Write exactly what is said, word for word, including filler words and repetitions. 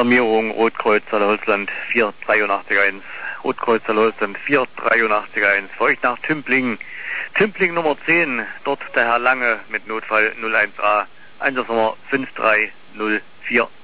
Alarmierung Rotkreuz Holzland vier drei acht eins. Rotkreuz Holzland vier drei acht eins. Feucht nach Tümpling. Tümpling Nummer zehn. Dort der Herr Lange mit Notfall null eins A. Einsatznummer fünf drei null vier.